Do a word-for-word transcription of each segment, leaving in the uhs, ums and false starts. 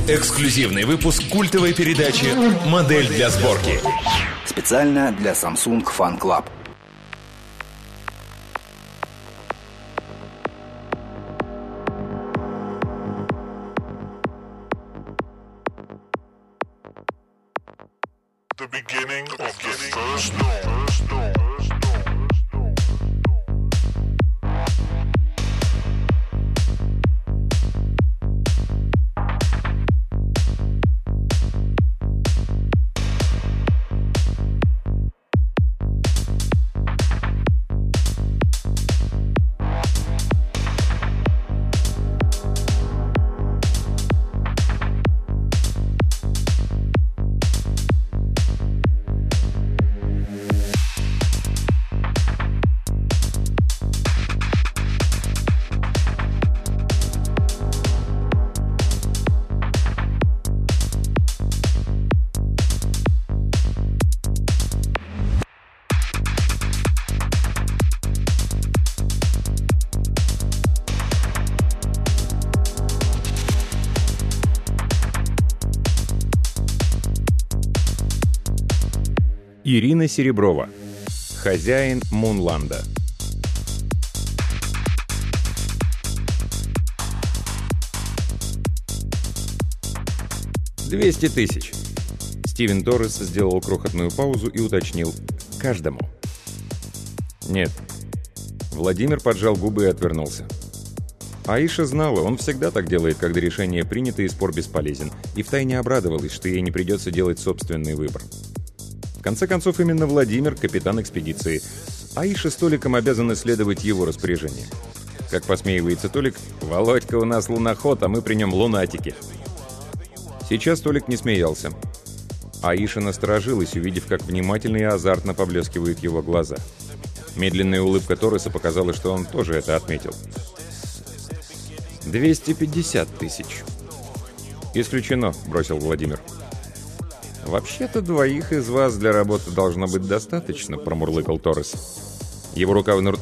Эксклюзивный выпуск культовой передачи «Модель для сборки». Специально для Samsung Fan Club. The beginning of the first dawn. Ирина Сереброва. Хозяин Мунланда. двести тысяч. Стивен Торрес сделал крохотную паузу и уточнил. Каждому. Нет. Владимир поджал губы и отвернулся. Аиша знала, он всегда так делает, когда решение принято и спор бесполезен, и втайне обрадовалась, что ей не придется делать собственный выбор. В конце концов, именно Владимир — капитан экспедиции. Аиша с Толиком обязаны следовать его распоряжениям. Как посмеивается Толик, «Володька у нас луноход, а мы при нем лунатики». Сейчас Толик не смеялся. Аиша насторожилась, увидев, как внимательно и азартно поблескивают его глаза. Медленная улыбка Торреса показала, что он тоже это отметил. «двести пятьдесят тысяч». «Исключено», — бросил Владимир. «Вообще-то двоих из вас для работы должно быть достаточно», — промурлыкал Торрес. Его рука внур...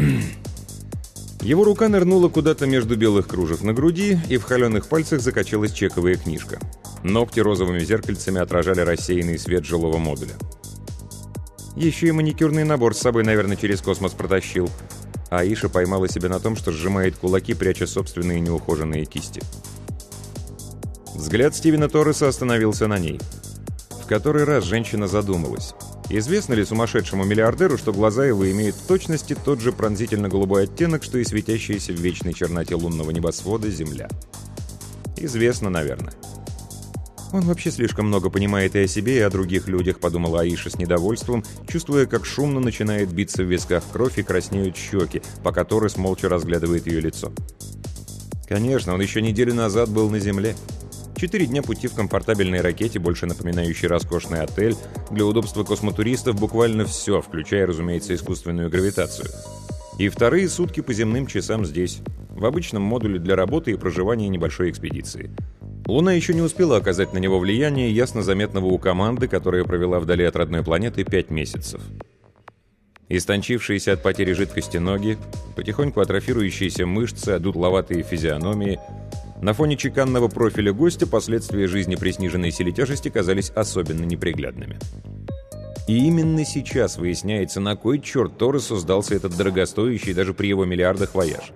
Его рука нырнула куда-то между белых кружев на груди, и в холеных пальцах закачалась чековая книжка. Ногти розовыми зеркальцами отражали рассеянный свет жилого модуля. Еще и маникюрный набор с собой, наверное, через космос протащил. Аиша поймала себя на том, что сжимает кулаки, пряча собственные неухоженные кисти. Взгляд Стивена Торреса остановился на ней. В который раз женщина задумалась. Известно ли сумасшедшему миллиардеру, что глаза его имеют в точности тот же пронзительно-голубой оттенок, что и светящаяся в вечной черноте лунного небосвода Земля? Известно, наверное. «Он вообще слишком много понимает и о себе, и о других людях», — подумала Аиша с недовольством, чувствуя, как шумно начинает биться в висках кровь и краснеют щеки, пока Торрес молча разглядывает ее лицо. Конечно, он еще неделю назад был на Земле. Четыре дня пути в комфортабельной ракете, больше напоминающей роскошный отель. Для удобства космотуристов буквально все, включая, разумеется, искусственную гравитацию. И вторые сутки по земным часам здесь, в обычном модуле для работы и проживания небольшой экспедиции. Луна еще не успела оказать на него влияние, ясно заметного у команды, которая провела вдали от родной планеты пять месяцев. Истончившиеся от потери жидкости ноги, потихоньку атрофирующиеся мышцы, одутловатые физиономии. На фоне чеканного профиля гостя последствия жизни при сниженной силе тяжести казались особенно неприглядными. И именно сейчас выясняется, на кой черт Торресу сдался этот дорогостоящий даже при его миллиардах вояж.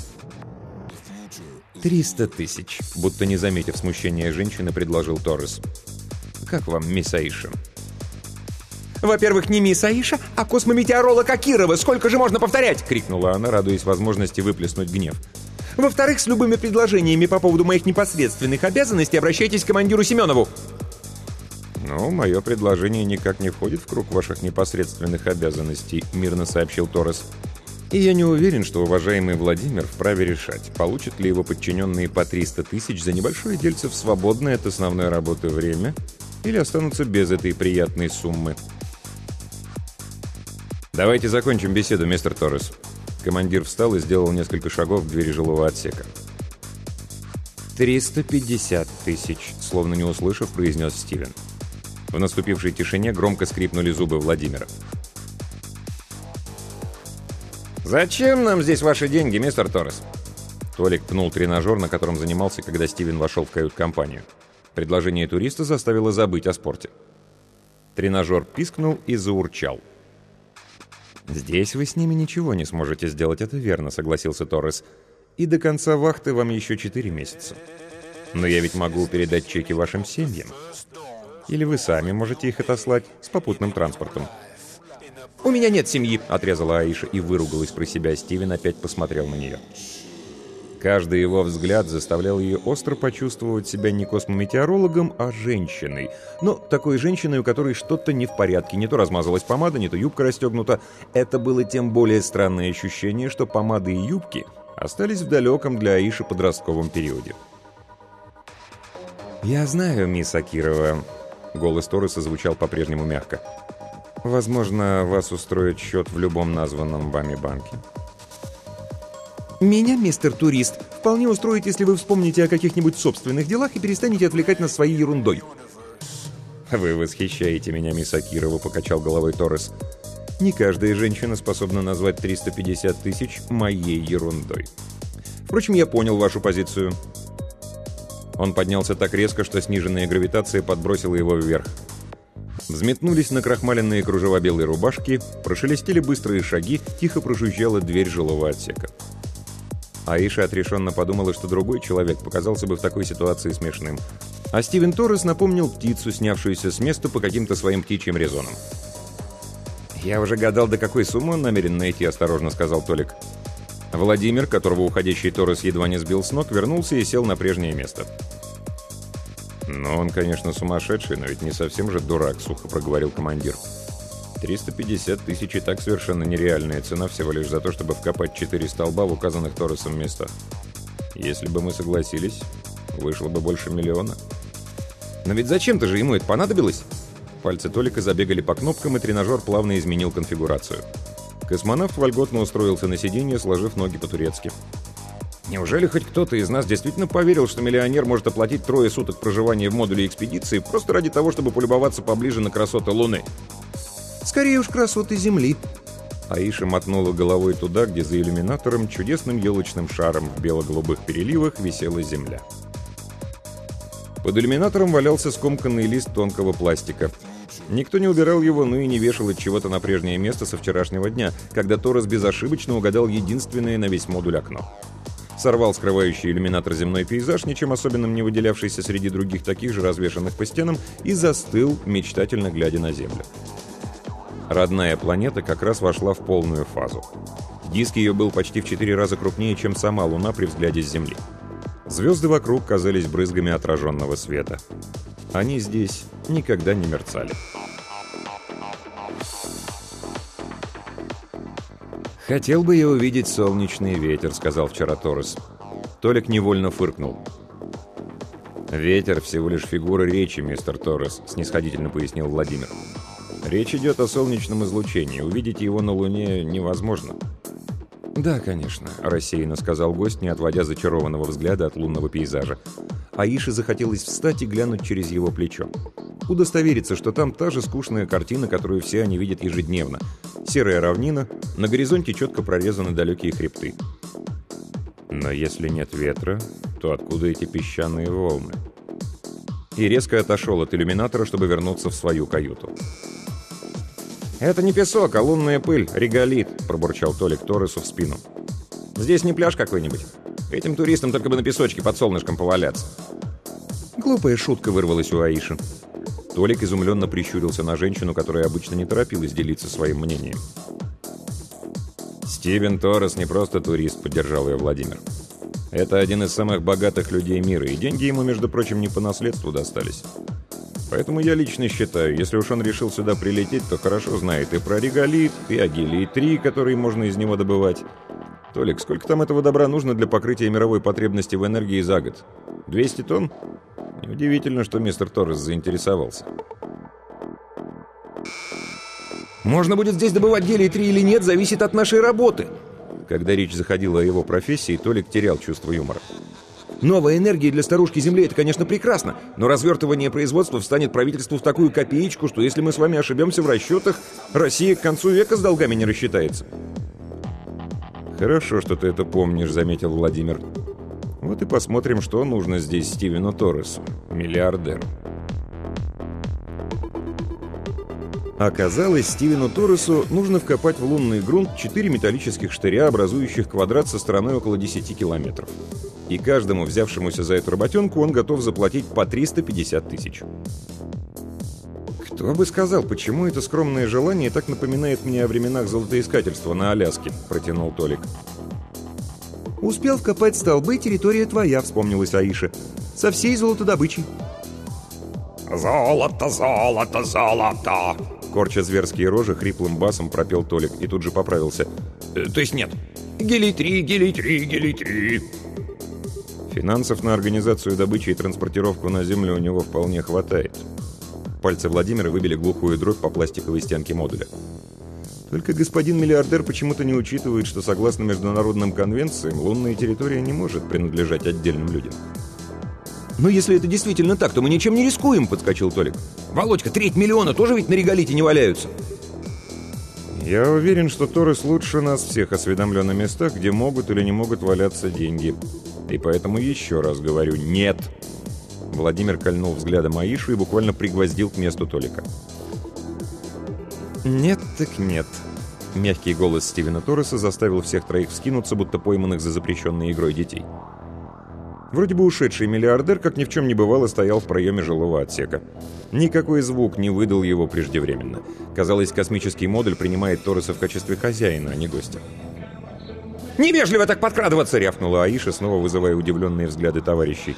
«Триста тысяч», — будто не заметив смущения женщины, предложил Торрес. «Как вам, мисс Аиша?» «Во-первых, не мисс Аиша, а космометеоролог Акирова. Сколько же можно повторять?» — крикнула она, радуясь возможности выплеснуть гнев. «Во-вторых, с любыми предложениями по поводу моих непосредственных обязанностей обращайтесь к командиру Семенову». «Ну, мое предложение никак не входит в круг ваших непосредственных обязанностей», — мирно сообщил Торрес. «И я не уверен, что уважаемый Владимир вправе решать, получат ли его подчиненные по триста тысяч за небольшое дельце в свободное от основной работы время или останутся без этой приятной суммы». «Давайте закончим беседу, мистер Торрес». Командир встал и сделал несколько шагов к двери жилого отсека. «триста пятьдесят тысяч», — словно не услышав, произнес Стивен. В наступившей тишине громко скрипнули зубы Владимира. «Зачем нам здесь ваши деньги, мистер Торрес?» Толик пнул тренажер, на котором занимался, когда Стивен вошел в кают-компанию. Предложение туриста заставило забыть о спорте. Тренажер пискнул и заурчал. «Здесь вы с ними ничего не сможете сделать, это верно», — согласился Торрес. «И до конца вахты вам еще четыре месяца. Но я ведь могу передать чеки вашим семьям. Или вы сами можете их отослать с попутным транспортом». «У меня нет семьи», — отрезала Аиша и выругалась про себя. Стивен опять посмотрел на нее. Каждый его взгляд заставлял ее остро почувствовать себя не космометеорологом, а женщиной. Но такой женщиной, у которой что-то не в порядке. Не то размазалась помада, не то юбка расстегнута. Это было тем более странное ощущение, что помады и юбки остались в далеком для Аиши подростковом периоде. «Я знаю, мисс Акирова», — голос Торреса звучал по-прежнему мягко. «Возможно, вас устроит счет в любом названном вами банке». «Меня, мистер турист, вполне устроит, если вы вспомните о каких-нибудь собственных делах и перестанете отвлекать нас своей ерундой». «Вы восхищаете меня, мисс Акирова», — покачал головой Торрес. «Не каждая женщина способна назвать триста пятьдесят тысяч моей ерундой. Впрочем, я понял вашу позицию». Он поднялся так резко, что сниженная гравитация подбросила его вверх. Взметнулись накрахмаленные кружева белой рубашки, прошелестели быстрые шаги, тихо прожужжала дверь жилого отсека. Аиша отрешенно подумала, что другой человек показался бы в такой ситуации смешным. А Стивен Торрес напомнил птицу, снявшуюся с места по каким-то своим птичьим резонам. «Я уже гадал, до какой суммы он намерен найти», — осторожно сказал Толик. Владимир, которого уходящий Торрес едва не сбил с ног, вернулся и сел на прежнее место. «Ну, он, конечно, сумасшедший, но ведь не совсем же дурак», — сухо проговорил командир. триста пятьдесят тысяч и так совершенно нереальная цена всего лишь за то, чтобы вкопать четыре столба в указанных Торресом местах. Если бы мы согласились, вышло бы больше миллиона. «Но ведь зачем-то же ему это понадобилось?» Пальцы Толика забегали по кнопкам, и тренажер плавно изменил конфигурацию. Космонавт вольготно устроился на сиденье, сложив ноги по-турецки. «Неужели хоть кто-то из нас действительно поверил, что миллионер может оплатить трое суток проживания в модуле экспедиции просто ради того, чтобы полюбоваться поближе на красоты Луны?» «Скорее уж красоты Земли». Аиша мотнула головой туда, где за иллюминатором чудесным елочным шаром в бело-голубых переливах висела Земля. Под иллюминатором валялся скомканный лист тонкого пластика. Никто не убирал его, ну и не вешал от чего-то на прежнее место со вчерашнего дня, когда Торрес безошибочно угадал единственное на весь модуль окно. Сорвал скрывающий иллюминатор земной пейзаж, ничем особенным не выделявшийся среди других таких же развешанных по стенам, и застыл, мечтательно глядя на Землю. Родная планета как раз вошла в полную фазу. Диск ее был почти в четыре раза крупнее, чем сама Луна при взгляде с Земли. Звезды вокруг казались брызгами отраженного света. Они здесь никогда не мерцали. «Хотел бы я увидеть солнечный ветер», — сказал вчера Торрес. Толик невольно фыркнул. «Ветер — всего лишь фигура речи, мистер Торрес», — снисходительно пояснил Владимир. «Речь идет о солнечном излучении. Увидеть его на Луне невозможно». «Да, конечно», — рассеянно сказал гость, не отводя зачарованного взгляда от лунного пейзажа. Аише захотелось встать и глянуть через его плечо. Удостовериться, что там та же скучная картина, которую все они видят ежедневно. Серая равнина, на горизонте четко прорезаны далекие хребты. Но если нет ветра, то откуда эти песчаные волны? И резко отошел от иллюминатора, чтобы вернуться в свою каюту. «Это не песок, а лунная пыль, реголит», — пробурчал Толик Торресу в спину. «Здесь не пляж какой-нибудь. Этим туристам только бы на песочке под солнышком поваляться». Глупая шутка вырвалась у Аиши. Толик изумленно прищурился на женщину, которая обычно не торопилась делиться своим мнением. «Стивен Торрес не просто турист», — поддержал ее Владимир. «Это один из самых богатых людей мира, и деньги ему, между прочим, не по наследству достались. Поэтому я лично считаю, если уж он решил сюда прилететь, то хорошо знает и про реголит, и о гелий-три, который можно из него добывать. Толик, сколько там этого добра нужно для покрытия мировой потребности в энергии за год? двести тонн? Неудивительно, что мистер Торрес заинтересовался». «Можно будет здесь добывать гелий-три или нет, зависит от нашей работы». Когда речь заходила о его профессии, Толик терял чувство юмора. «Новая энергия для старушки Земли — это, конечно, прекрасно, но развертывание производства встанет правительству в такую копеечку, что если мы с вами ошибемся в расчетах, Россия к концу века с долгами не рассчитается». «Хорошо, что ты это помнишь», — заметил Владимир. Вот и посмотрим, что нужно здесь Стивену Торресу, миллиардеру. Оказалось, Стивену Торресу нужно вкопать в лунный грунт четыре металлических штыря, образующих квадрат со стороной около десяти километров. И каждому взявшемуся за эту работенку он готов заплатить по триста пятьдесят тысяч. «Кто бы сказал, почему это скромное желание так напоминает мне о временах золотоискательства на Аляске?» — протянул Толик. «Успел вкопать столбы, территория твоя», — вспомнилась Аиша. «Со всей золотодобычей». «Золото, золото, золото!» Корча зверские рожи, хриплым басом пропел Толик и тут же поправился. Э, то есть нет. Гелий-три, гелий-три, гелий-три. Финансов на организацию добычи и транспортировку на Землю у него вполне хватает. Пальцы Владимира выбили глухую дробь по пластиковой стенке модуля. Только господин миллиардер почему-то не учитывает, что согласно международным конвенциям лунная территория не может принадлежать отдельным людям. «Но если это действительно так, то мы ничем не рискуем», — подскочил Толик. «Володька, треть миллиона тоже ведь на реголите не валяются». «Я уверен, что Торрес лучше нас всех осведомлен о местах, где могут или не могут валяться деньги. И поэтому еще раз говорю, нет!» Владимир кольнул взглядом Аишу и буквально пригвоздил к месту Толика. «Нет так нет». Мягкий голос Стивена Торреса заставил всех троих вскинуться, будто пойманных за запрещенной игрой детей. Вроде бы ушедший миллиардер, как ни в чем не бывало, стоял в проеме жилого отсека. Никакой звук не выдал его преждевременно. Казалось, космический модуль принимает Торреса в качестве хозяина, а не гостя. «Невежливо так подкрадываться!» — рявкнула Аиша, снова вызывая удивленные взгляды товарищей.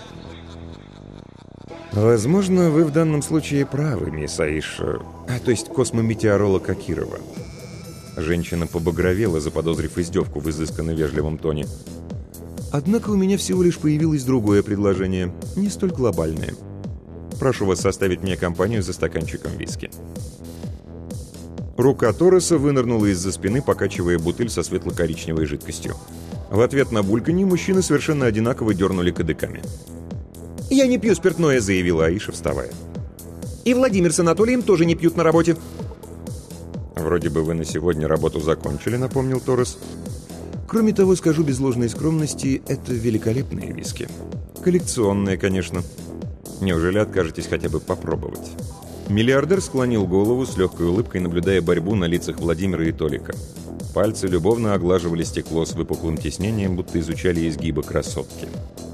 «Возможно, вы в данном случае правы, мисс Аиша, а, то есть космометеоролог Акирова». Женщина побагровела, заподозрив издевку в изысканно вежливом тоне. «Однако у меня всего лишь появилось другое предложение, не столь глобальное. Прошу вас составить мне компанию за стаканчиком виски». Рука Торреса вынырнула из-за спины, покачивая бутыль со светло-коричневой жидкостью. В ответ на бульканье мужчины совершенно одинаково дернули кадыками. «Я не пью спиртное», — заявила Аиша, вставая. «И Владимир с Анатолием тоже не пьют на работе». «Вроде бы вы на сегодня работу закончили», — напомнил Торрес. «Кроме того, скажу без ложной скромности, это великолепные виски. Коллекционные, конечно. Неужели откажетесь хотя бы попробовать?» Миллиардер склонил голову с легкой улыбкой, наблюдая борьбу на лицах Владимира и Толика. Пальцы любовно оглаживали стекло с выпуклым тиснением, будто изучали изгибы красотки.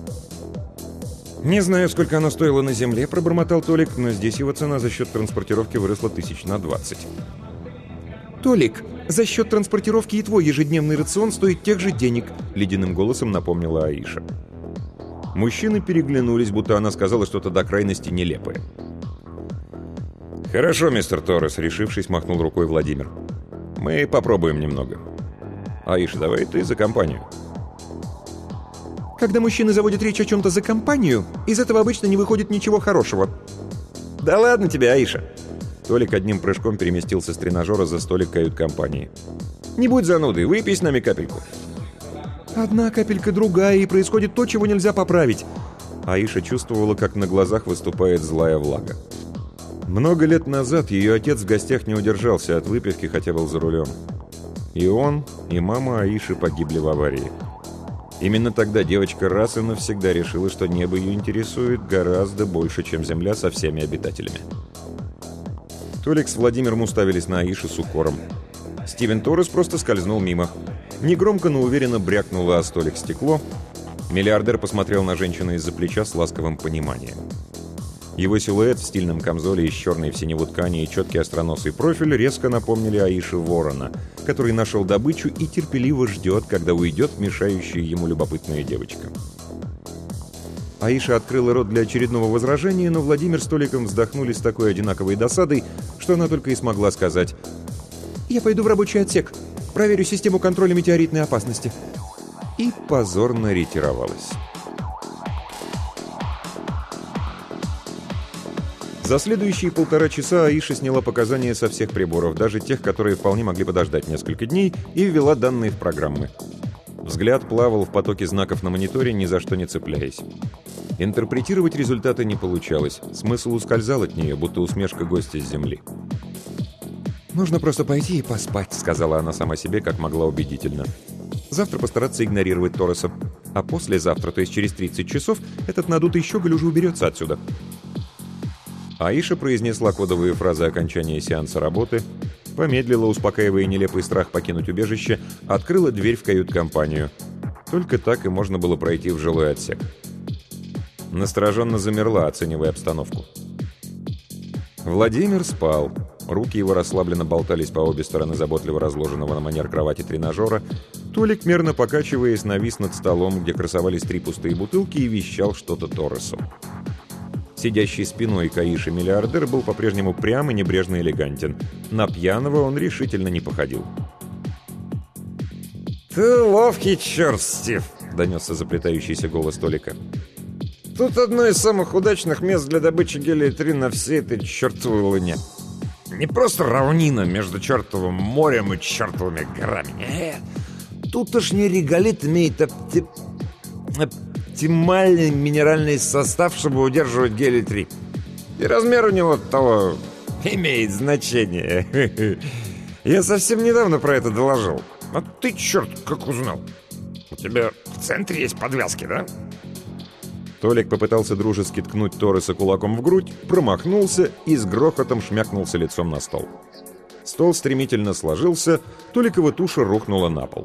«Не знаю, сколько оно стоило на Земле», — пробормотал Толик, но здесь его цена за счет транспортировки выросла тысяч на двадцать. «Толик, за счет транспортировки и твой ежедневный рацион стоит тех же денег», — ледяным голосом напомнила Аиша. Мужчины переглянулись, будто она сказала что-то до крайности нелепое. «Хорошо, мистер Торрес», — решившись, махнул рукой Владимир. «Мы попробуем немного. Аиша, давай ты за компанию». «Когда мужчины заводят речь о чем-то за компанию, из этого обычно не выходит ничего хорошего». «Да ладно тебе, Аиша». Толик одним прыжком переместился с тренажера за столик кают-компании. «Не будь занудой, выпей с нами капельку». «Одна капелька другая, и происходит то, чего нельзя поправить». Аиша чувствовала, как на глазах выступает злая влага. Много лет назад ее отец в гостях не удержался от выпивки, хотя был за рулем. И он, и мама Аиши погибли в аварии. Именно тогда девочка раз и навсегда решила, что небо ее интересует гораздо больше, чем земля со всеми обитателями. Толик с Владимиром уставились на Аишу с укором. Стивен Торрес просто скользнул мимо. Негромко, но уверенно брякнуло о столик стекло. Миллиардер посмотрел на женщину из-за плеча с ласковым пониманием. Его силуэт в стильном камзоле из черной в синеву ткани и четкий остроносый профиль резко напомнили Аише ворона, который нашел добычу и терпеливо ждет, когда уйдет мешающая ему любопытная девочка. Аиша открыла рот для очередного возражения, но Владимир с Толиком вздохнули с такой одинаковой досадой, что она только и смогла сказать: «Я пойду в рабочий отсек, проверю систему контроля метеоритной опасности». И позорно ретировалась. За следующие полтора часа Аиша сняла показания со всех приборов, даже тех, которые вполне могли подождать несколько дней, и ввела данные в программы. Взгляд плавал в потоке знаков на мониторе, ни за что не цепляясь. Интерпретировать результаты не получалось, смысл ускользал от нее, будто усмешка гостя с Земли. «Нужно просто пойти и поспать», — сказала она сама себе, как могла убедительно. «Завтра постараться игнорировать Торреса. А послезавтра, то есть через тридцать часов, этот надутый щеголь уже уберется отсюда. Аиша произнесла кодовые фразы окончания сеанса работы, помедлила, успокаивая нелепый страх покинуть убежище, открыла дверь в кают-компанию. Только так и можно было пройти в жилой отсек. Настороженно замерла, оценивая обстановку. Владимир спал. Руки его расслабленно болтались по обе стороны заботливо разложенного на манер кровати тренажера. Толик, мерно покачиваясь, навис над столом, где красовались три пустые бутылки, и вещал что-то Торресу. Сидящий спиной к Аише миллиардер был по-прежнему прям и небрежно элегантен. На пьяного он решительно не походил. «Ты ловкий черт, Стив!» — донесся заплетающийся голос Толика. «Тут одно из самых удачных мест для добычи гелия три на всей этой чертовой луне. Не просто равнина между чертовым морем и чертовыми горами. Нет, тутошний реголит имеет опти... оптимальный минеральный состав, чтобы удерживать гелий три. И размер у него того имеет значение. Я совсем недавно про это доложил. А ты, черт, как узнал? У тебя в центре есть подвязки, да?» Толик попытался дружески ткнуть Торреса кулаком в грудь, промахнулся и с грохотом шмякнулся лицом на стол. Стол стремительно сложился, Толикова туша рухнула на пол.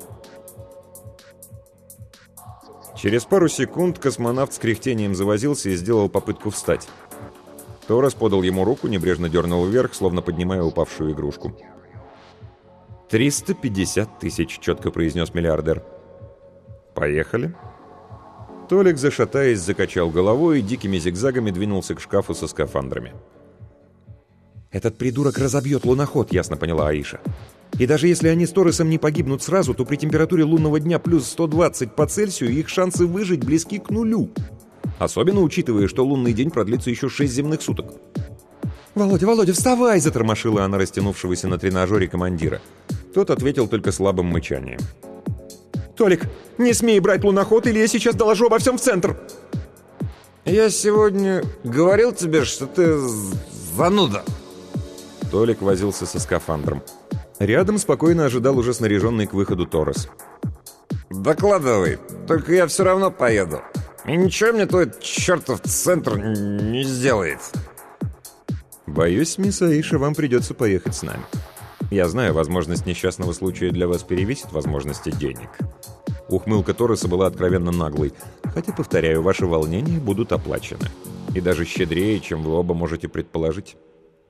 Через пару секунд космонавт с кряхтением завозился и сделал попытку встать. Торрес подал ему руку, небрежно дернул вверх, словно поднимая упавшую игрушку. «Триста пятьдесят тысяч», — четко произнес миллиардер. «Поехали». Толик, зашатаясь, закачал головой и дикими зигзагами двинулся к шкафу со скафандрами. «Этот придурок разобьет луноход», — ясно поняла Аиша. «И даже если они с Торресом не погибнут сразу, то при температуре лунного дня плюс сто двадцать по Цельсию их шансы выжить близки к нулю. Особенно учитывая, что лунный день продлится еще шесть земных суток». «Володя, Володя, вставай!» — затормошила она растянувшегося на тренажере командира. Тот ответил только слабым мычанием. «Толик, не смей брать луноход, или я сейчас доложу обо всем в центр!» «Я сегодня говорил тебе, что ты зануда!» Толик возился со скафандром. Рядом спокойно ожидал уже снаряженный к выходу Торрес. «Докладывай, только я все равно поеду. И ничего мне твой чертов центр не сделает!» «Боюсь, мисс Аиша, вам придется поехать с нами. Я знаю, возможность несчастного случая для вас перевесит возможности денег». Ухмылка Торреса была откровенно наглой. Хотя, повторяю, ваши волнения будут оплачены. И даже щедрее, чем вы оба можете предположить.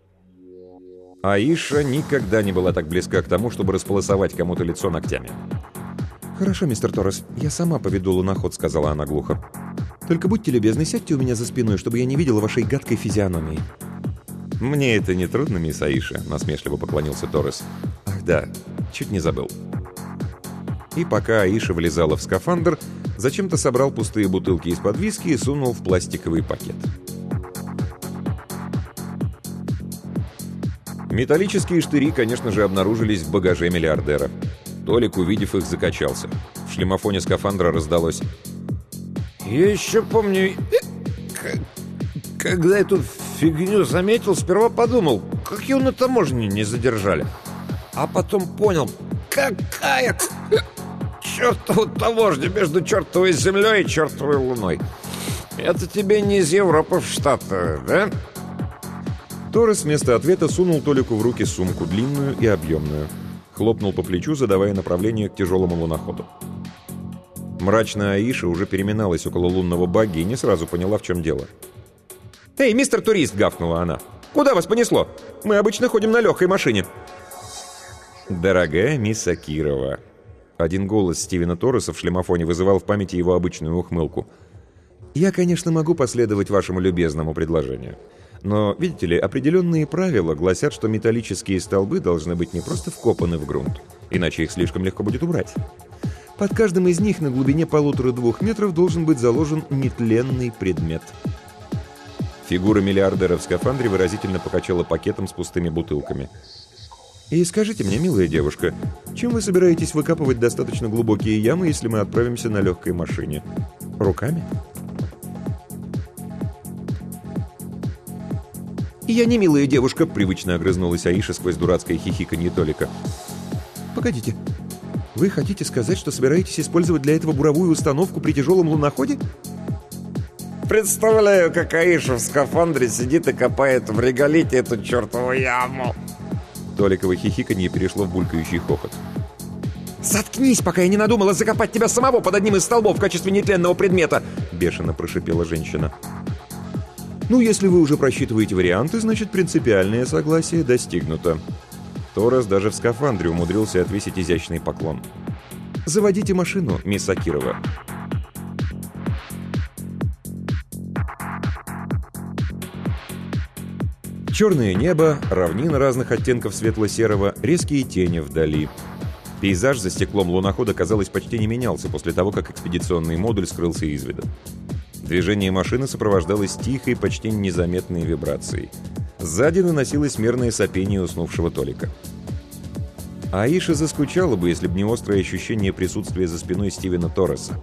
Аиша никогда не была так близка к тому, чтобы располосовать кому-то лицо ногтями. «Хорошо, мистер Торрес, я сама поведу луноход», — сказала она глухо. «Только будьте любезны, сядьте у меня за спиной, чтобы я не видела вашей гадкой физиономии». «Мне это не трудно, мисс Аиша», — насмешливо поклонился Торрес. «Ах да, чуть не забыл». И пока Аиша влезала в скафандр, зачем-то собрал пустые бутылки из-под виски и сунул в пластиковый пакет. Металлические штыри, конечно же, обнаружились в багаже миллиардера. Толик, увидев их, закачался. В шлемофоне скафандра раздалось: «Я еще помню, когда эту фигню заметил, сперва подумал, как его на таможне не задержали. А потом понял, какая чертова таможня между чертовой землей и чертовой луной. Это тебе не из Европы в Штаты, да?» Торрес вместо ответа сунул Толику в руки сумку, длинную и объемную. Хлопнул по плечу, задавая направление к тяжелому луноходу. Мрачная Аиша уже переминалась около лунного багги и не сразу поняла, в чем дело. «Эй, мистер турист!» — гавкнула она. «Куда вас понесло? Мы обычно ходим на легкой машине». «Дорогая мисс Акирова». Один голос Стивена Торреса в шлемофоне вызывал в памяти его обычную ухмылку. «Я, конечно, могу последовать вашему любезному предложению. Но, видите ли, определенные правила гласят, что металлические столбы должны быть не просто вкопаны в грунт, иначе их слишком легко будет убрать. Под каждым из них на глубине полутора-двух метров должен быть заложен нетленный предмет». Фигура миллиардера в скафандре выразительно покачала пакетом с пустыми бутылками. «И скажите мне, милая девушка, чем вы собираетесь выкапывать достаточно глубокие ямы, если мы отправимся на легкой машине? Руками?» «Я не милая девушка», — привычно огрызнулась Аиша сквозь дурацкое хихиканье Толика. «Погодите». Вы хотите сказать, что собираетесь использовать для этого буровую установку при тяжелом луноходе? Представляю, как Аиша в скафандре сидит и копает в реголите эту чертову яму. Толиково хихиканье перешло в булькающий хохот. «Заткнись, пока я не надумала закопать тебя самого под одним из столбов в качестве нетленного предмета!» Бешено прошипела женщина. «Ну, если вы уже просчитываете варианты, значит, принципиальное согласие достигнуто». Торрес даже в скафандре умудрился отвесить изящный поклон. «Заводите машину, мисс Акирова». Черное небо, равнина разных оттенков светло-серого, резкие тени вдали. Пейзаж за стеклом лунохода, казалось, почти не менялся после того, как экспедиционный модуль скрылся из вида. Движение машины сопровождалось тихой, почти незаметной вибрацией. Сзади доносилось мерное сопение уснувшего Толика. Аиша заскучала бы, если бы не острое ощущение присутствия за спиной Стивена Торреса.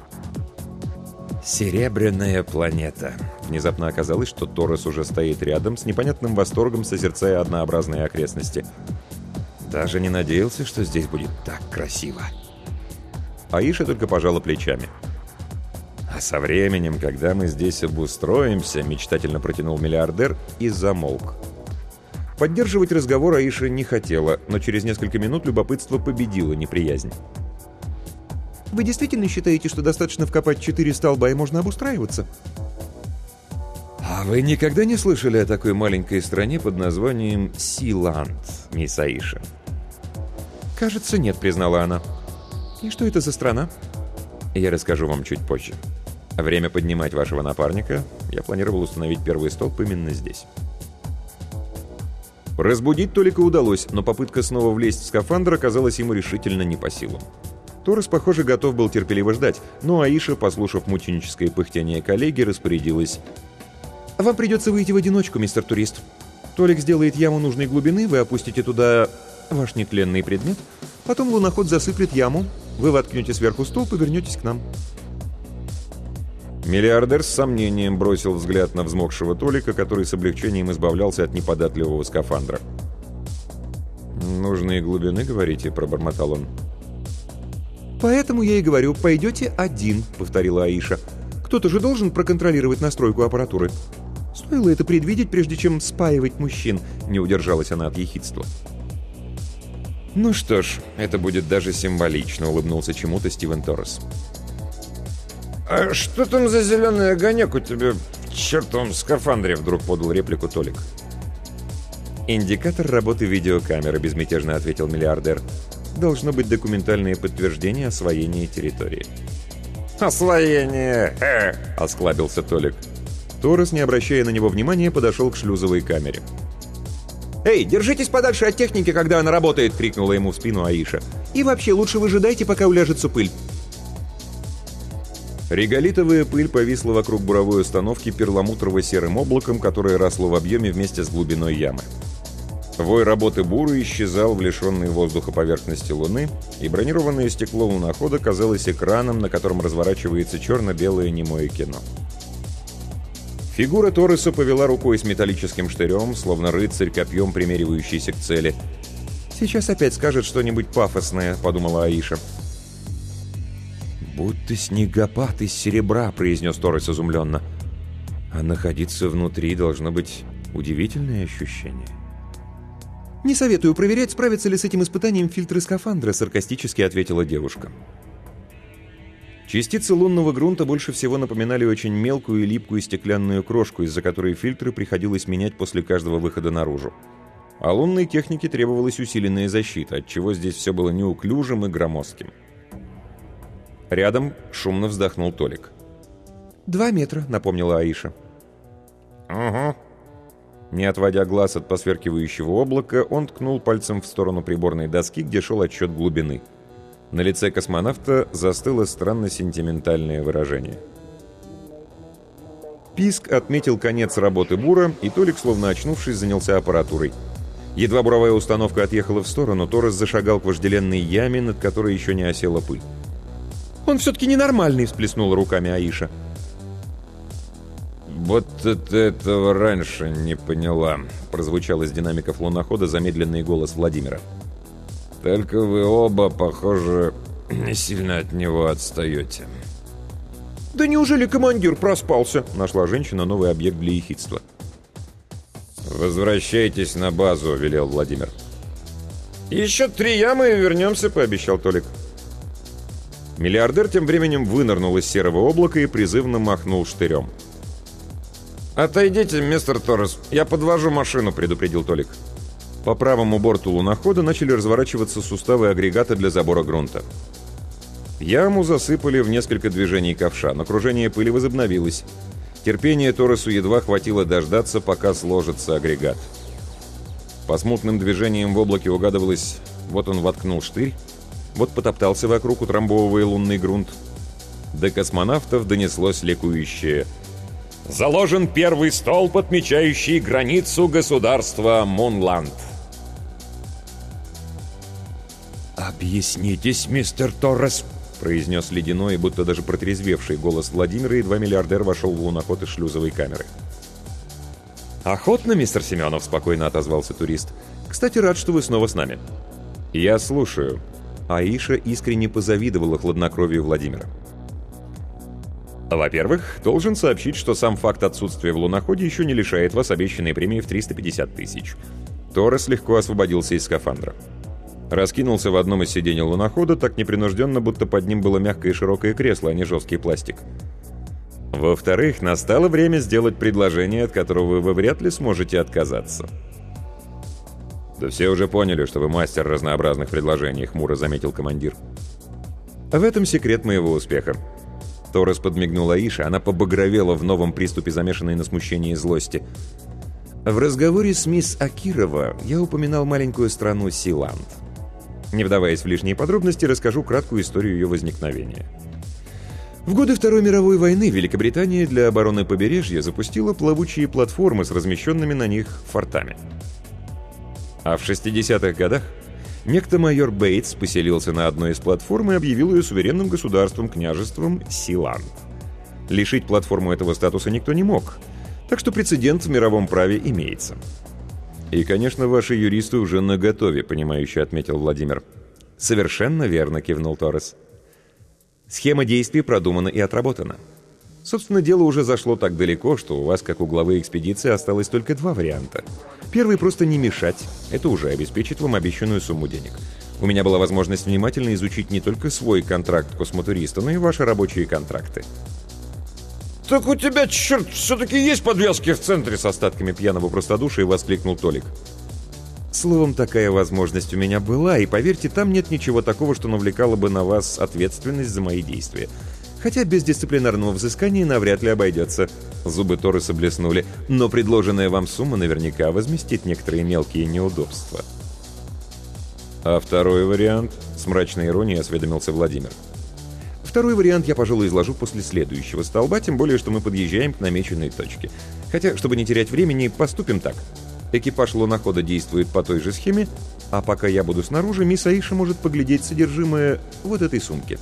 «Серебряная планета». Внезапно оказалось, что Торрес уже стоит рядом, с непонятным восторгом созерцая однообразные окрестности. Даже не надеялся, что здесь будет так красиво. Аиша только пожала плечами. «А со временем, когда мы здесь обустроимся», — мечтательно протянул миллиардер и замолк. Поддерживать разговор Аиша не хотела, но через несколько минут любопытство победило неприязнь. «Вы действительно считаете, что достаточно вкопать четыре столба и можно обустраиваться?» «А вы никогда не слышали о такой маленькой стране под названием Силанд, мисс Аиша?» «Кажется, нет», — признала она. «И что это за страна?» «Я расскажу вам чуть позже. Время поднимать вашего напарника. Я планировал установить первый столб именно здесь». Разбудить Толика удалось, но попытка снова влезть в скафандр оказалась ему решительно не по силам. Торрес, похоже, готов был терпеливо ждать, но Аиша, послушав мученическое пыхтение коллеги, распорядилась: «Вам придется выйти в одиночку, мистер турист. Толик сделает яму нужной глубины, вы опустите туда ваш нетленный предмет, потом луноход засыплет яму, вы воткнете сверху столб и вернетесь к нам». Миллиардер с сомнением бросил взгляд на взмокшего Толика, который с облегчением избавлялся от неподатливого скафандра. «Нужные глубины, говорите?» — пробормотал он. «Поэтому я и говорю, пойдете один», — повторила Аиша. «Кто-то же должен проконтролировать настройку аппаратуры. Стоило это предвидеть, прежде чем спаивать мужчин», — не удержалась она от ехидства. «Ну что ж, это будет даже символично», — улыбнулся чему-то Стивен Торрес. «А что там за зеленый огонек у тебя в чертовом скафандре?» — вдруг подал реплику Толик. «Индикатор работы видеокамеры», — безмятежно ответил миллиардер. «Должно быть документальное подтверждение освоения территории». «Освоение! Э!» — осклабился Толик. Торрес, не обращая на него внимания, подошел к шлюзовой камере. «Эй, держитесь подальше от техники, когда она работает!» — крикнула ему в спину Аиша. «И вообще, лучше выжидайте, пока уляжется пыль». Реголитовая пыль повисла вокруг буровой установки перламутрово-серым облаком, которое росло в объеме вместе с глубиной ямы. Вой работы буры исчезал в лишенной воздуха поверхности Луны, и бронированное стекло лунохода казалось экраном, на котором разворачивается черно-белое немое кино. Фигура Торреса повела рукой с металлическим штырем, словно рыцарь копьем, примеривающийся к цели. «Сейчас опять скажет что-нибудь пафосное», — подумала Аиша. «Будто снегопад из серебра», — произнес Торрес изумленно. «А находиться внутри должно быть удивительное ощущение». «Не советую проверять, справятся ли с этим испытанием фильтры скафандра», — саркастически ответила девушка. Частицы лунного грунта больше всего напоминали очень мелкую и липкую стеклянную крошку, из-за которой фильтры приходилось менять после каждого выхода наружу. А лунной технике требовалась усиленная защита, отчего здесь все было неуклюжим и громоздким. Рядом шумно вздохнул Толик. «Два метра», — напомнила Аиша. «Угу». Не отводя глаз от посверкивающего облака, он ткнул пальцем в сторону приборной доски, где шел отсчет глубины. На лице космонавта застыло странно сентиментальное выражение. Писк отметил конец работы бура, и Толик, словно очнувшись, занялся аппаратурой. Едва буровая установка отъехала в сторону, Торрес зашагал к вожделенной яме, над которой еще не осела пыль. «Он все-таки ненормальный», — всплеснула руками Аиша. «Вот ты этого раньше не поняла», — прозвучал из динамиков лунохода замедленный голос Владимира. Только вы оба, похоже, не сильно от него отстаете. «Да неужели командир проспался?» — нашла женщина новый объект для ехидства. «Возвращайтесь на базу», — велел Владимир. «Еще три ямы и вернемся», — пообещал Толик. Миллиардер тем временем вынырнул из серого облака и призывно махнул штырем. «Отойдите, мистер Торрес, я подвожу машину», — предупредил Толик. По правому борту лунохода начали разворачиваться суставы агрегата для забора грунта. Яму засыпали в несколько движений ковша, но кружение пыли возобновилось. Терпения Торресу едва хватило дождаться, пока сложится агрегат. По смутным движениям в облаке угадывалось, вот он воткнул штырь, вот потоптался вокруг, утрамбовывая лунный грунт. До космонавтов донеслось ликующее: «Заложен первый столб, отмечающий границу государства Мунланд». «Объяснитесь, мистер Торрес», — произнес ледяной, будто даже протрезвевший голос Владимира, едва миллиардер вошел в луноход из шлюзовой камеры. «Охотно, мистер Семенов», — спокойно отозвался турист. «Кстати, рад, что вы снова с нами». «Я слушаю». Аиша искренне позавидовала хладнокровию Владимира. «Во-первых, должен сообщить, что сам факт отсутствия в луноходе еще не лишает вас обещанной премии в триста пятьдесят тысяч. Торрес легко освободился из скафандра. Раскинулся в одном из сидений лунохода так непринужденно, будто под ним было мягкое и широкое кресло, а не жесткий пластик. Во-вторых, настало время сделать предложение, от которого вы вряд ли сможете отказаться». «Да все уже поняли, что вы мастер разнообразных предложений», — хмуро заметил командир. «В этом секрет моего успеха». Торрес подмигнул Аише, она побагровела в новом приступе, замешанной на смущении и злости. «В разговоре с мисс Акирова я упоминал маленькую страну Силанд. Не вдаваясь в лишние подробности, расскажу краткую историю ее возникновения. В годы Второй мировой войны Великобритания для обороны побережья запустила плавучие платформы с размещенными на них фортами. А в шестидесятых годах некто майор Бейтс поселился на одной из платформ и объявил ее суверенным государством, княжеством Силанд. Лишить платформу этого статуса никто не мог, так что прецедент в мировом праве имеется. «И, конечно, ваши юристы уже наготове», — понимающе отметил Владимир. «Совершенно верно», — кивнул Торрес. «Схема действий продумана и отработана. Собственно, дело уже зашло так далеко, что у вас, как у главы экспедиции, осталось только два варианта. Первый — просто не мешать. Это уже обеспечит вам обещанную сумму денег. У меня была возможность внимательно изучить не только свой контракт космотуриста, но и ваши рабочие контракты». «Так у тебя, черт, все-таки есть подвески в центре!» С остатками пьяного простодушия воскликнул Толик. «Словом, такая возможность у меня была, и, поверьте, там нет ничего такого, что навлекало бы на вас ответственность за мои действия. Хотя без дисциплинарного взыскания навряд ли обойдется». Зубы Торреса блеснули. «Но предложенная вам сумма наверняка возместит некоторые мелкие неудобства». «А второй вариант?» — с мрачной иронией осведомился Владимир. «Второй вариант я, пожалуй, изложу после следующего столба, тем более, что мы подъезжаем к намеченной точке. Хотя, чтобы не терять времени, поступим так. Экипаж лунохода действует по той же схеме, а пока я буду снаружи, мисс Аиша может поглядеть содержимое вот этой сумки».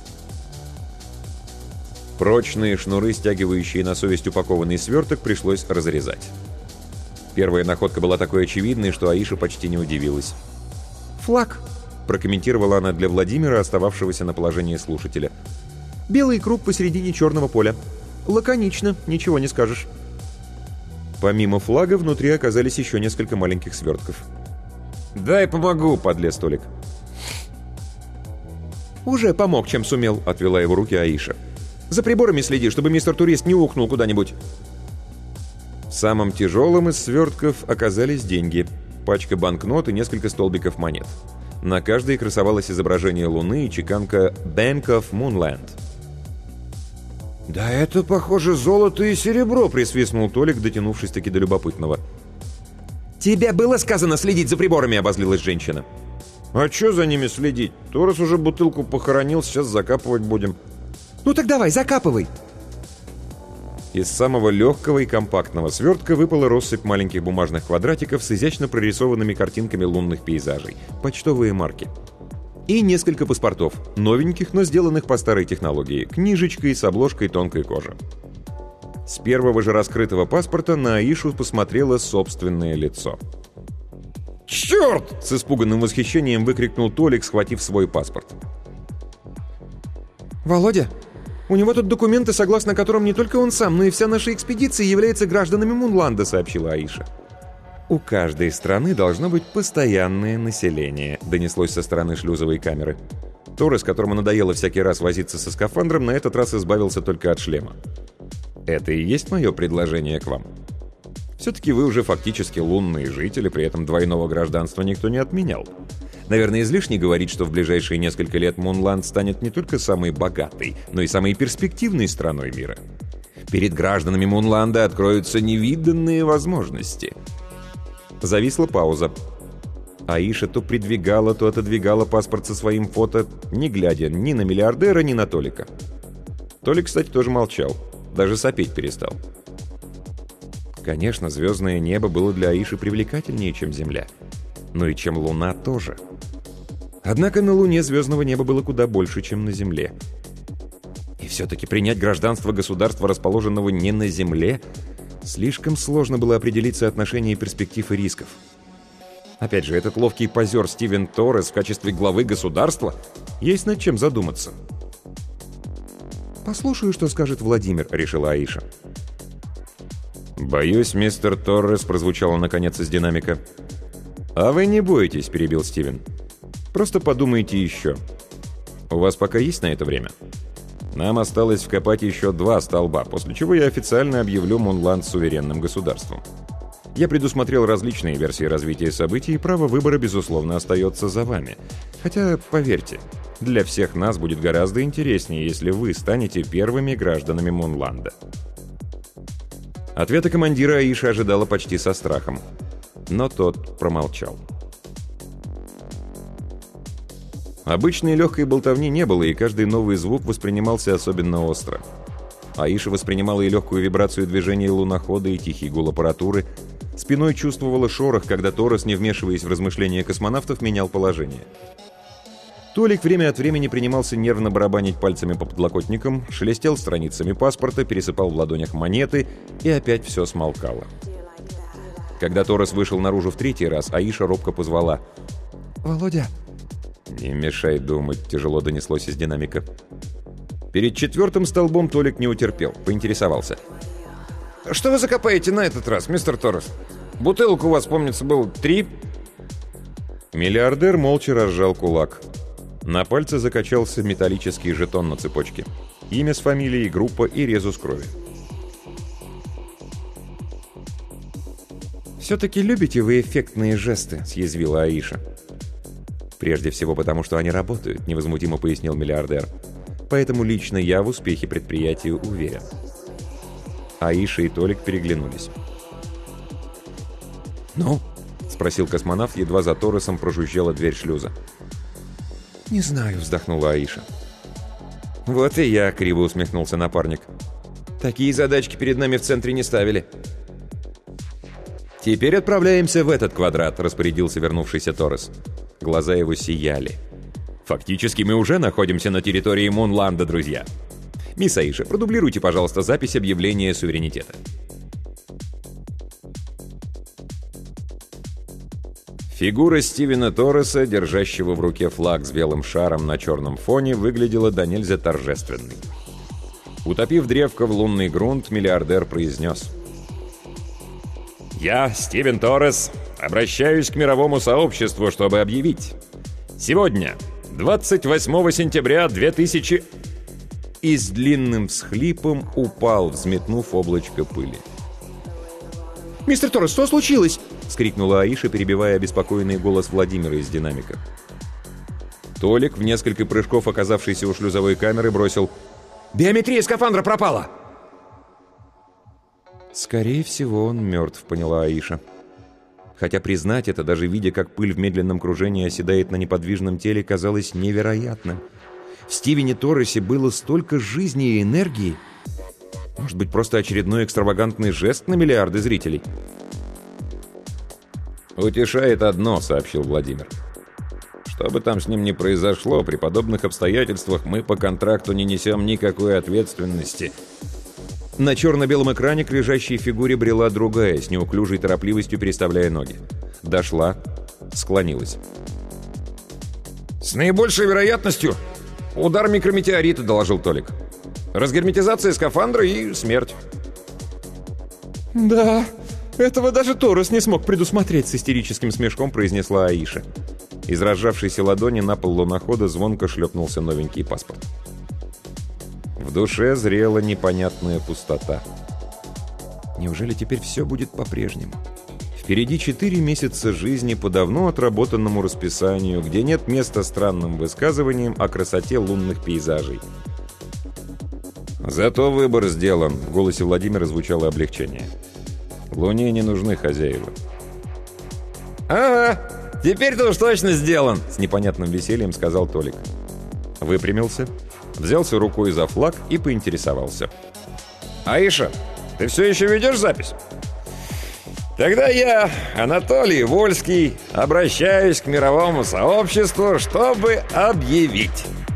Прочные шнуры, стягивающие на совесть упакованный сверток, пришлось разрезать. Первая находка была такой очевидной, что Аиша почти не удивилась. «Флаг», — прокомментировала она для Владимира, остававшегося на положении слушателя. «Белый круг посередине черного поля. Лаконично, ничего не скажешь». Помимо флага, внутри оказались еще несколько маленьких свертков. «Дай помогу», — подлез Толик. «Уже помог, чем сумел», — отвела его руки Аиша. «За приборами следи, чтобы мистер Турист не ухнул куда-нибудь». Самым тяжелым из свертков оказались деньги. Пачка банкнот и несколько столбиков монет. На каждой красовалось изображение Луны и чеканка «Bank of Moonland». «Да это, похоже, золото и серебро», — присвистнул Толик, дотянувшись-таки до любопытного. «Тебе было сказано следить за приборами», — обозлилась женщина. «А чё за ними следить? Торрес уже бутылку похоронил, сейчас закапывать будем». «Ну так давай, закапывай!» Из самого легкого и компактного свертка выпала россыпь маленьких бумажных квадратиков с изящно прорисованными картинками лунных пейзажей, почтовые марки. И несколько паспортов, новеньких, но сделанных по старой технологии, книжечкой с обложкой тонкой кожи. С первого же раскрытого паспорта на Аишу посмотрело собственное лицо. «Черт!» — с испуганным восхищением выкрикнул Толик, схватив свой паспорт. «Володя, у него тут документы, согласно которым не только он сам, но и вся наша экспедиция является гражданами Мунланда», — сообщила Аиша. «У каждой страны должно быть постоянное население», — донеслось со стороны шлюзовой камеры. Торрес, которому надоело всякий раз возиться со скафандром, на этот раз избавился только от шлема. «Это и есть мое предложение к вам. Все-таки вы уже фактически лунные жители, при этом двойного гражданства никто не отменял. Наверное, излишне говорить, что в ближайшие несколько лет Мунланд станет не только самой богатой, но и самой перспективной страной мира. Перед гражданами Мунланда откроются невиданные возможности». Зависла пауза. Аиша то придвигала, то отодвигала паспорт со своим фото, не глядя ни на миллиардера, ни на Толика. Толик, кстати, тоже молчал. Даже сопеть перестал. Конечно, звездное небо было для Аиши привлекательнее, чем Земля. Но и чем Луна тоже. Однако на Луне звездного неба было куда больше, чем на Земле. И все-таки принять гражданство государства, расположенного не на Земле, слишком сложно было определить соотношение перспектив и рисков. Опять же, этот ловкий позер Стивен Торрес в качестве главы государства, есть над чем задуматься. «Послушаю, что скажет Владимир», — решила Аиша. «Боюсь, мистер Торрес», — прозвучало наконец из динамика. «А вы не бойтесь», — перебил Стивен. «Просто подумайте еще. У вас пока есть на это время? Нам осталось вкопать еще два столба, после чего я официально объявлю Мунланд суверенным государством. Я предусмотрел различные версии развития событий, и право выбора, безусловно, остается за вами. Хотя, поверьте, для всех нас будет гораздо интереснее, если вы станете первыми гражданами Мунланда». Ответа командира Аиша ожидала почти со страхом, но тот промолчал. Обычной легкой болтовни не было, и каждый новый звук воспринимался особенно остро. Аиша воспринимала и легкую вибрацию движения лунохода, и тихий гул аппаратуры. Спиной чувствовала шорох, когда Торрес, не вмешиваясь в размышления космонавтов, менял положение. Толик время от времени принимался нервно барабанить пальцами по подлокотникам, шелестел страницами паспорта, пересыпал в ладонях монеты, и опять все смолкало. Когда Торрес вышел наружу в третий раз, Аиша робко позвала: «Володя!» «Не мешай думать», — тяжело донеслось из динамика. Перед четвертым столбом Толик не утерпел, поинтересовался: «Что вы закопаете на этот раз, мистер Торрес? Бутылок у вас, помнится, было три?» Миллиардер молча разжал кулак. На пальце закачался металлический жетон на цепочке. Имя с фамилией, группа и резус крови. «Все-таки любите вы эффектные жесты», — съязвила Аиша. «Прежде всего потому, что они работают», — невозмутимо пояснил миллиардер. «Поэтому лично я в успехе предприятия уверен». Аиша и Толик переглянулись. «Ну?» — спросил космонавт, едва за Торресом прожужжала дверь шлюза. «Не знаю», — вздохнула Аиша. «Вот и я», — криво усмехнулся напарник. «Такие задачки перед нами в центре не ставили». «Теперь отправляемся в этот квадрат», — распорядился вернувшийся Торрес. Глаза его сияли. «Фактически мы уже находимся на территории Мунланда, друзья. Мисс Аиша, продублируйте, пожалуйста, запись объявления суверенитета». Фигура Стивена Торреса, держащего в руке флаг с белым шаром на черном фоне, выглядела до нельзя торжественной. Утопив древко в лунный грунт, миллиардер произнес: «Я, Стивен Торрес, обращаюсь к мировому сообществу, чтобы объявить. Сегодня, двадцать восьмого сентября две тысячи...» И с длинным всхлипом упал, взметнув облачко пыли. «Мистер Торрес, что случилось?» — вскрикнула Аиша, перебивая обеспокоенный голос Владимира из динамика. Толик, в несколько прыжков оказавшийся у шлюзовой камеры, бросил: «Биометрия скафандра пропала!» «Скорее всего, он мертв», — поняла Аиша. Хотя признать это, даже видя, как пыль в медленном кружении оседает на неподвижном теле, казалось невероятным. В Стивене Торресе было столько жизни и энергии. Может быть, просто очередной экстравагантный жест на миллиарды зрителей? «Утешает одно», — сообщил Владимир. «Что бы там с ним ни произошло, при подобных обстоятельствах мы по контракту не несем никакой ответственности». На черно-белом экране к лежащей фигуре брела другая, с неуклюжей торопливостью переставляя ноги. Дошла, склонилась. «С наибольшей вероятностью удар микрометеорита», — доложил Толик. «Разгерметизация скафандра и смерть». «Да, этого даже Торос не смог предусмотреть», — с истерическим смешком произнесла Аиша. Из разжавшейся ладони на пол лунохода звонко шлепнулся новенький паспорт. В душе зрела непонятная пустота. Неужели теперь все будет по-прежнему? Впереди четыре месяца жизни по давно отработанному расписанию, где нет места странным высказываниям о красоте лунных пейзажей. «Зато выбор сделан», — в голосе Владимира звучало облегчение. «Луне не нужны хозяева». «Ага, теперь-то уж точно сделан», — с непонятным весельем сказал Толик. Выпрямился, взялся рукой за флаг и поинтересовался. «Аиша, ты все еще ведешь запись?» «Тогда я, Анатолий Вольский, обращаюсь к мировому сообществу, чтобы объявить.